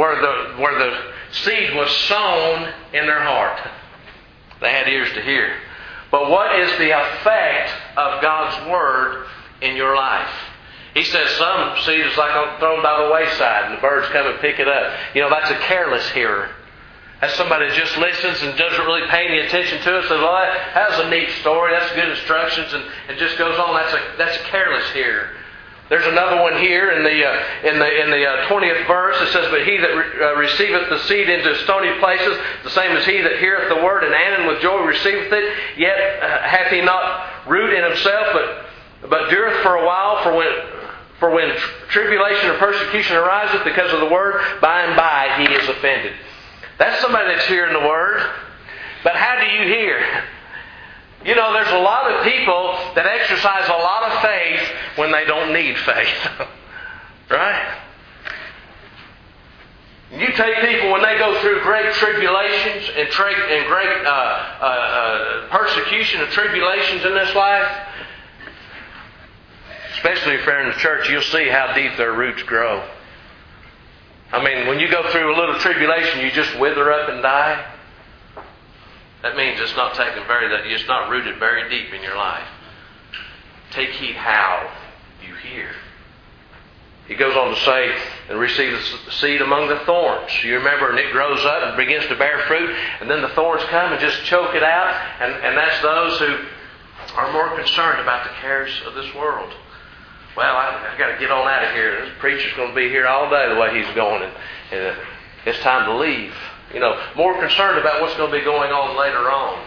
the seed was sown in their heart. They had ears to hear. But what is the effect of God's Word in your life? He says some seed is like thrown by the wayside and the birds come and pick it up. You know, that's a careless hearer. That's somebody that just listens and doesn't really pay any attention to it. Says, well, that's a neat story. That's good instructions, and just goes on. That's a careless hearer. There's another one here in the 20th verse. It says, but he that receiveth the seed into stony places, the same as he that heareth the word and with joy receiveth it, yet hath he not root in himself, but dureth for a while. For when tribulation or persecution ariseth because of the word, by and by he is offended. That's somebody that's hearing the word. But how do you hear? You know, there's a lot of people that exercise a lot of faith when they don't need faith. Right? You take people when they go through great tribulations and great persecution and tribulations in this life, especially if they're in the church, you'll see how deep their roots grow. I mean, when you go through a little tribulation, you just wither up and die. That means it's not rooted very deep in your life. Take heed how you hear. He goes on to say, and receive the seed among the thorns. You remember, and it grows up and begins to bear fruit, and then the thorns come and just choke it out. And that's those who are more concerned about the cares of this world. Well, I've got to get on out of here. This preacher's going to be here all day the way he's going, and it's time to leave. You know, more concerned about what's going to be going on later on.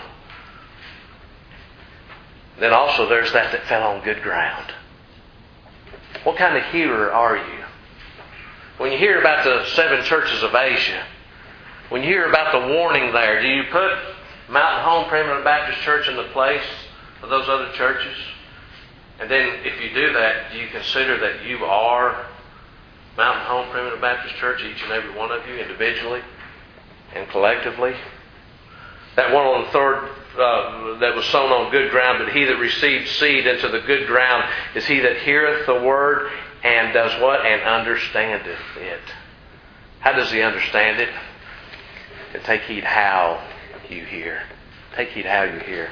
Then also there's that fell on good ground. What kind of hearer are you? When you hear about the 7 churches of Asia, when you hear about the warning there, do you put Mountain Home Primitive Baptist Church in the place of those other churches? And then if you do that, do you consider that you are Mountain Home Primitive Baptist Church, each and every one of you, individually and collectively? That one on the third, that was sown on good ground, but he that received seed into the good ground is he that heareth the word and does what? And understandeth it. How does he understand it? And take heed how you hear. Take heed how you hear.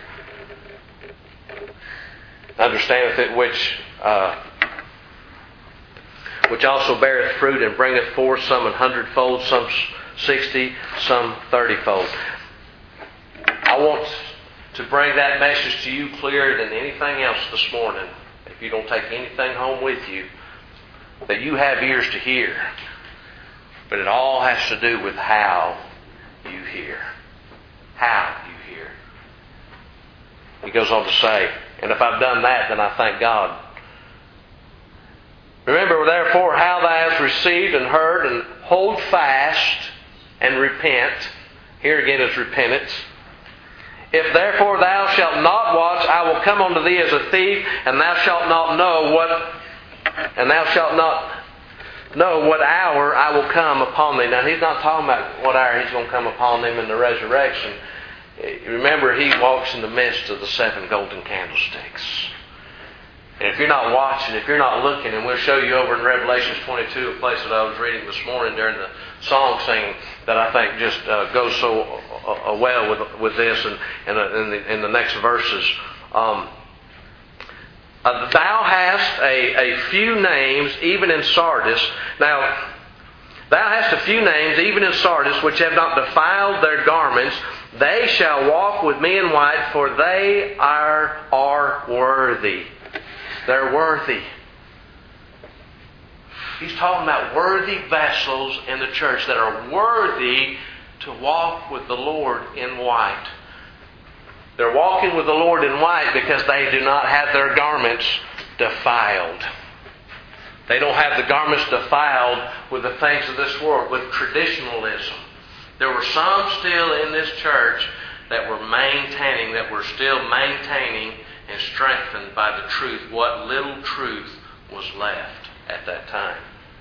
Understandeth it which also beareth fruit and bringeth forth some 100-fold, some 60, some 30-fold. I want to bring that message to you clearer than anything else this morning. If you don't take anything home with you, that you have ears to hear. But it all has to do with how you hear. How you hear. He goes on to say, and if I've done that, then I thank God. Remember therefore how thou hast received and heard, and hold fast and repent. Here again is repentance. If therefore thou shalt not watch, I will come unto thee as a thief, and thou shalt not know what hour I will come upon thee. Now he's not talking about what hour he's going to come upon them in the resurrection. Remember, he walks in the midst of the 7 golden candlesticks. And if you're not watching, if you're not looking, and we'll show you over in Revelation 22, a place that I was reading this morning during the song singing, that I think just goes so well with this and in the next verses. Thou hast a few names, even in Sardis. Now, thou hast a few names, even in Sardis, which have not defiled their garments. They shall walk with me in white, for they are worthy. They're worthy. He's talking about worthy vessels in the church that are worthy to walk with the Lord in white. They're walking with the Lord in white because they do not have their garments defiled. They don't have the garments defiled with the things of this world, with traditionalism. There were some still in this church that were still maintaining and strengthened by the truth, what little truth was left at that time.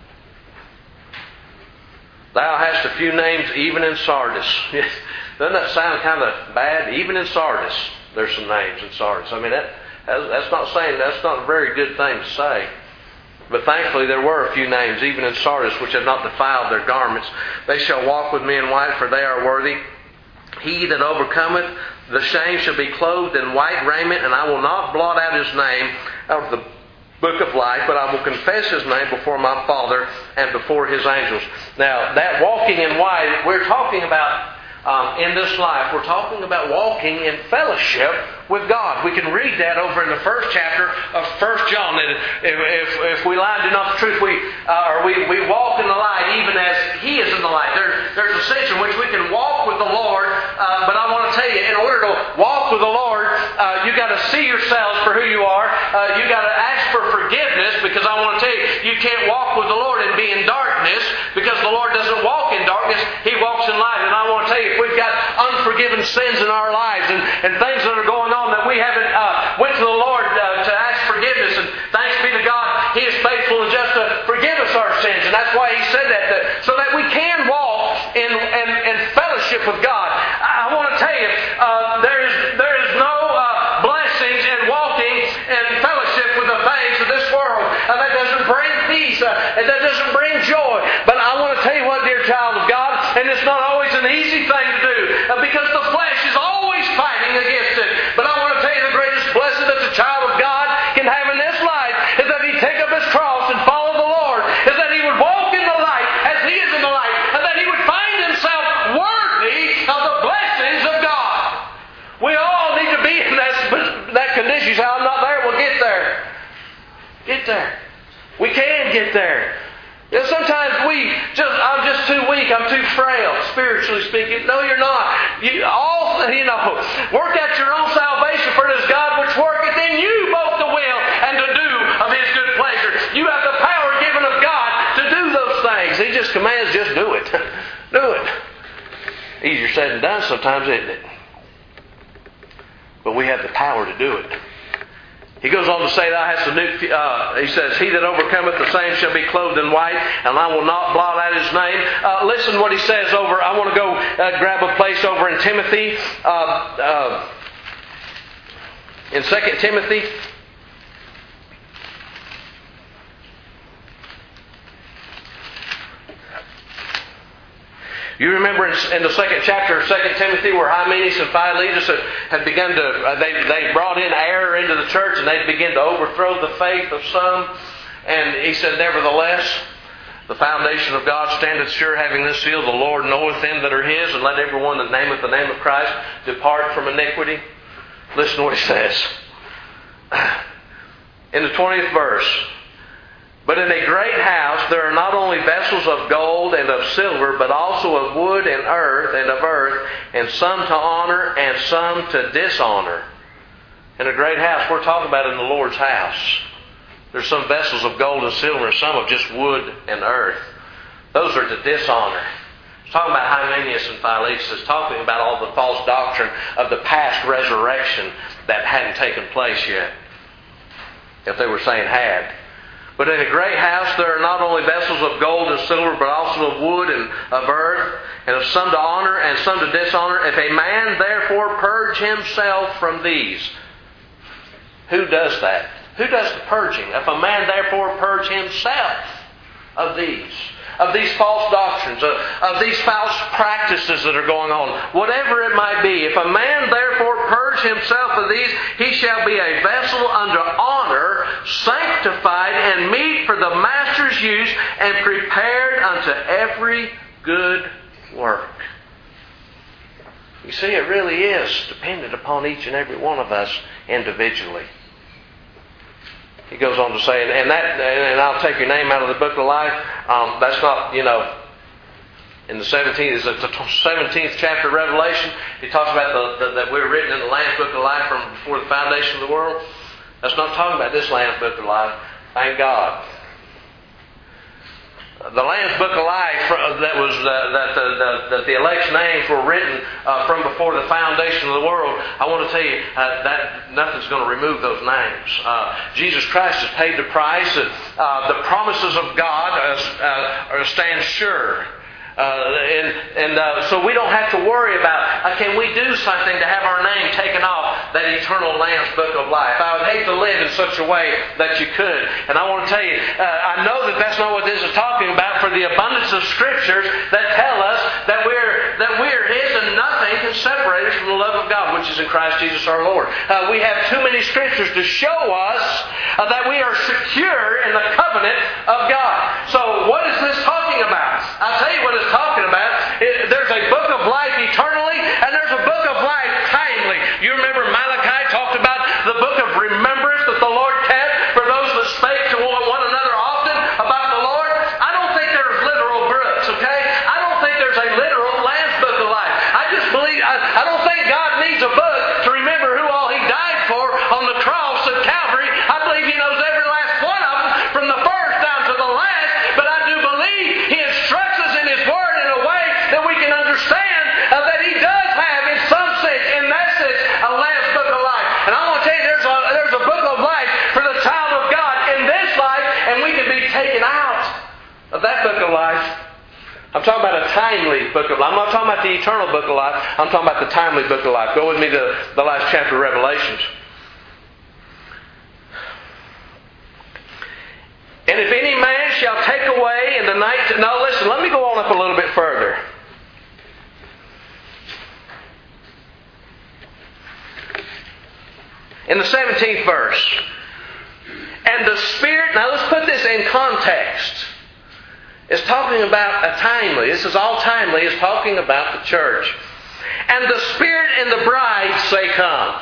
Thou hast a few names even in Sardis. Doesn't that sound kind of bad? Even in Sardis, there's some names in Sardis. I mean, that's not a very good thing to say. But thankfully there were a few names, even in Sardis, which have not defiled their garments. They shall walk with me in white, for they are worthy. He that overcometh the shame shall be clothed in white raiment, and I will not blot out his name out of the book of life, but I will confess his name before my Father and before his angels. Now, that walking in white, we're talking about in this life, we're talking about walking in fellowship with God. We can read that over in the first chapter of 1 John. That if we lie and do not the truth, we walk in the light even as He is in the light. There's a sense in which we can walk with the Lord, but I want to tell you, in order to walk with the Lord, you've got to see yourselves for who you are. You've got to ask for forgiveness, because I want to tell you, you can't walk with the Lord and be in darkness, because the Lord doesn't walk in darkness. He walks in light. And I want to tell you, if we've got unforgiven sins in our lives and things that are going on that we haven't went to the Lord to ask forgiveness, and thanks be to God, He is faithful and just to forgive us our sins sins. And that's why He said that, so that we can walk in fellowship with God. I want to tell you, there is no blessings in walking in fellowship with the things of this world. That doesn't bring peace. And that doesn't bring joy. But I want to tell you what, dear child of God, and it's not always an easy thing to do, because the flesh is always fighting against it. But I want to tell you the greatest blessing that the child of God can have in this life is that he take up his cross and follow the Lord. Is that he would walk in the light as he is in the light. And that he would find himself worthy of the blessings of God. We all need to be in that condition. You say, I'm not there. Well, get there. Get there. We can get there. You know, sometimes I'm just too weak. I'm too frail, spiritually speaking. No, you're not. Work out your own salvation, for it is God which worketh in you both to will and to do of His good pleasure. You have the power given of God to do those things. He just commands, just do it. Do it. Easier said than done sometimes, isn't it? But we have the power to do it. He goes on to say, he says, He that overcometh, the same shall be clothed in white, and I will not blot out his name. Listen to what he says over, I want to go grab a place over in Timothy, in 2 Timothy. You remember in the second chapter of 2 Timothy where Hymenaeus and Philetus had begun to, they brought in error into the church and they began to overthrow the faith of some. And he said, nevertheless, the foundation of God standeth sure, having this seal, the Lord knoweth them that are His, and let everyone that nameth the name of Christ depart from iniquity. Listen to what he says. In the 20th verse, but in a great house there are not only vessels of gold and of silver, but also of wood and of earth, and some to honor and some to dishonor. In a great house, we're talking about in the Lord's house. There's some vessels of gold and silver, and some of just wood and earth. Those are to dishonor. It's talking about Hymenaeus and Philetus. It's talking about all the false doctrine of the past resurrection that hadn't taken place yet. If they were saying had. But in a great house there are not only vessels of gold and silver, but also of wood and of earth, and of some to honor and some to dishonor. If a man therefore purge himself from these. Who does that? Who does the purging? If a man therefore purge himself of these false doctrines, of these false practices that are going on, whatever it might be, if a man therefore purge himself of these, he shall be a vessel unto honor, sanctified and meet for the master's use, and prepared unto every good work. You see, it really is dependent upon each and every one of us individually. He goes on to say, and I'll take your name out of the book of life. That's not, in the 17th chapter of Revelation, he talks about that we're written in the Lamb's book of life from before the foundation of the world. That's not talking about this Lamb's book of life. Thank God. The Lamb's book of life that the elect's names were written from before the foundation of the world. I want to tell you that nothing's going to remove those names. Jesus Christ has paid the price. The promises of God stand sure. So we don't have to worry about, can we do something to have our name taken off that eternal Lamb's book of life? I would hate to live in such a way that you could. And I want to tell you, I know that that's not what this is talking about, for the abundance of Scriptures that tell us that we're His and nothing can separate us from the love of God, which is in Christ Jesus our Lord. We have too many Scriptures to show us that we are secure in the covenant of God. So what is this talking about? I'll tell you what it's talking about. There's a book of life eternally, and there's a book of life timely. You remember Malachi talked about the book of remembrance that the Lord kept for those that spake to one another often about the Lord. I don't think there's literal books, okay? I don't think there's a literal Lamb's book of life. I just believe, I don't think God needs a book to remember who all He died for on the cross at Calvary. I believe He knows every last one of them from the first down to the last, but I do believe He instructs us in His Word in a way that we can understand that He does have, in some sense, in that sense, a Lamb life. I'm talking about a timely book of life. I'm not talking about the eternal book of life. I'm talking about the timely book of life. Go with me to the last chapter of Revelations. And if any man shall take away in the night... No, listen, let me go on up a little bit further. In the 17th verse. And the Spirit... Now let's put this in context. It's talking about a timely. This is all timely. It's talking about the church. And the Spirit and the bride say, come.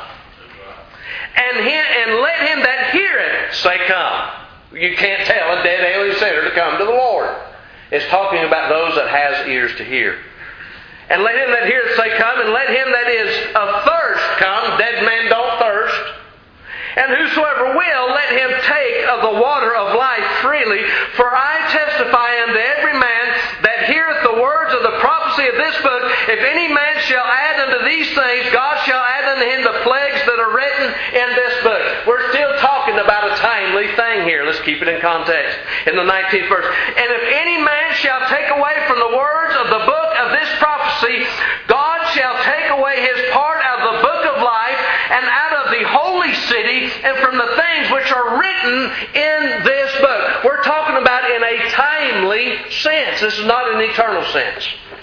And let him that heareth say, come. You can't tell a dead alien sinner to come to the Lord. It's talking about those that has ears to hear. And let him that heareth say, come, and let him that is athirst come. Dead men don't thirst. And whosoever will, let him take of the water of life freely. For I testify unto every man that heareth the words of the prophecy of this book, if any man shall add unto these things, God shall add unto him the plagues that are written in this book. We're still talking about a timely thing here. Let's keep it in context. In the 19th verse. And if any man shall take away from the words of the book of this prophecy, God shall take away his part out of the book of life and out of the holy city and from the things which are written in this book. We're talking about in a timely sense. This is not an eternal sense.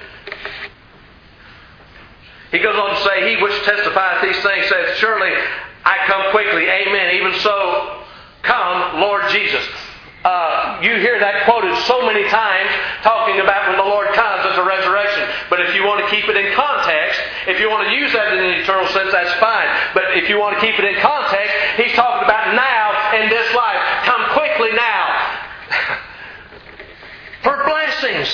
He goes on to say, he which testifieth these things saith, surely I come quickly. Amen. Even so, come, Lord Jesus. You hear that quoted so many times talking about when the Lord comes as a resurrection. But if you want to keep it in context, if you want to use that in an eternal sense, that's fine. But if you want to keep it in context, He's talking about now in this life. Come quickly now. For blessings.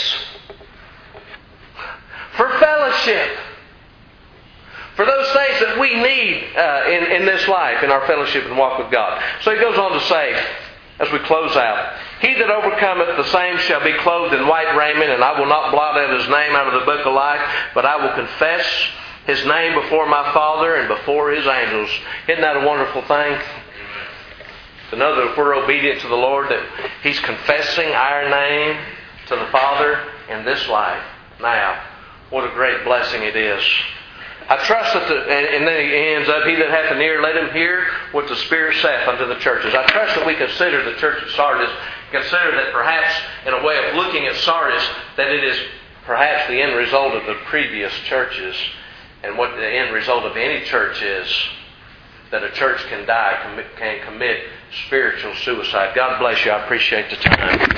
For fellowship. For those things that we need in this life, in our fellowship and walk with God. So he goes on to say, as we close out, he that overcometh, the same shall be clothed in white raiment, and I will not blot out his name out of the book of life, but I will confess his name before my Father and before his angels. Isn't that a wonderful thing? To know that if we're obedient to the Lord, that He's confessing our name to the Father in this life. Now, what a great blessing it is. I trust that and then he ends up, he that hath an ear, let him hear what the Spirit saith unto the churches. I trust that we consider the church of Sardis, consider that perhaps in a way of looking at Sardis, that it is perhaps the end result of the previous churches. And what the end result of any church is, that a church can die, can commit spiritual suicide. God bless you. I appreciate the time.